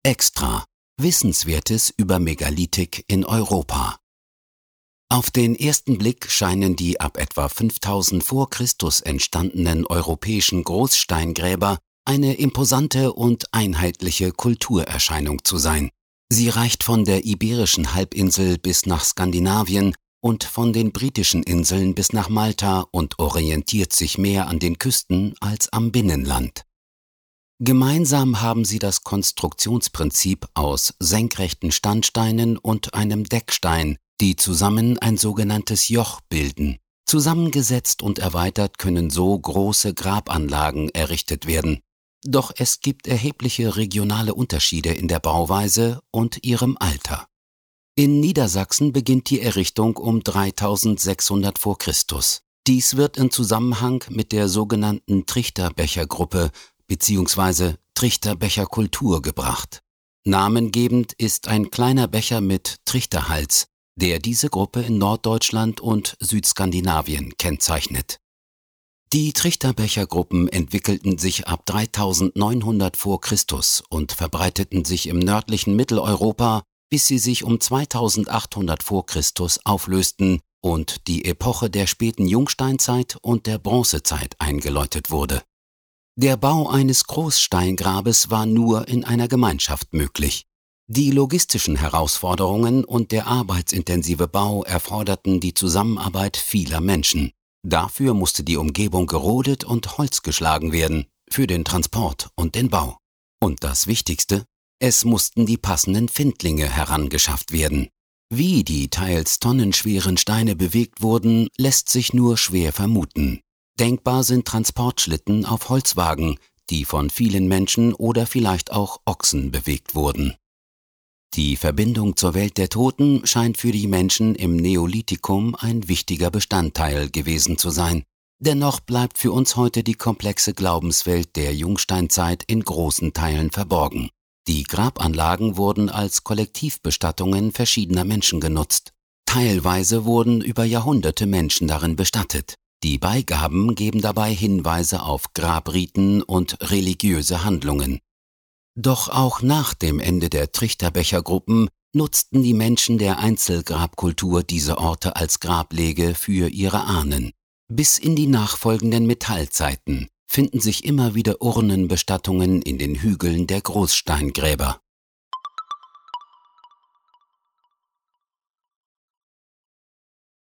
Extra: Wissenswertes über Megalithic in Europa. Auf den ersten Blick scheinen die ab etwa 5000 vor Christus entstandenen europäischen Großsteingräber eine imposante und einheitliche Kulturerscheinung zu sein. Sie reicht von der Iberischen Halbinsel bis nach Skandinavien und von den britischen Inseln bis nach Malta und orientiert sich mehr an den Küsten als am Binnenland. Gemeinsam haben sie das Konstruktionsprinzip aus senkrechten Standsteinen und einem Deckstein, die zusammen ein sogenanntes Joch bilden. Zusammengesetzt und erweitert können so große Grabanlagen errichtet werden. Doch es gibt erhebliche regionale Unterschiede in der Bauweise und ihrem Alter. In Niedersachsen beginnt die Errichtung um 3600 vor Christus. Dies wird in Zusammenhang mit der sogenannten Trichterbecher-Gruppe bzw. Trichterbecher-Kultur gebracht. Namengebend ist ein kleiner Becher mit Trichterhals, der diese Gruppe in Norddeutschland und Südskandinavien kennzeichnet. Die Trichterbechergruppen entwickelten sich ab 3900 vor Christus und verbreiteten sich im nördlichen Mitteleuropa, bis sie sich um 2800 vor Christus auflösten und die Epoche der späten Jungsteinzeit und der Bronzezeit eingeläutet wurde. Der Bau eines Großsteingrabes war nur in einer Gemeinschaft möglich. Die logistischen Herausforderungen und der arbeitsintensive Bau erforderten die Zusammenarbeit vieler Menschen. Dafür musste die Umgebung gerodet und Holz geschlagen werden, für den Transport und den Bau. Und das Wichtigste: es mussten die passenden Findlinge herangeschafft werden. Wie die teils tonnenschweren Steine bewegt wurden, lässt sich nur schwer vermuten. Denkbar sind Transportschlitten auf Holzwagen, die von vielen Menschen oder vielleicht auch Ochsen bewegt wurden. Die Verbindung zur Welt der Toten scheint für die Menschen im Neolithikum ein wichtiger Bestandteil gewesen zu sein. Dennoch bleibt für uns heute die komplexe Glaubenswelt der Jungsteinzeit in großen Teilen verborgen. Die Grabanlagen wurden als Kollektivbestattungen verschiedener Menschen genutzt. Teilweise wurden über Jahrhunderte Menschen darin bestattet. Die Beigaben geben dabei Hinweise auf Grabriten und religiöse Handlungen. Doch auch nach dem Ende der Trichterbechergruppen nutzten die Menschen der Einzelgrabkultur diese Orte als Grablege für ihre Ahnen. Bis in die nachfolgenden Metallzeiten finden sich immer wieder Urnenbestattungen in den Hügeln der Großsteingräber.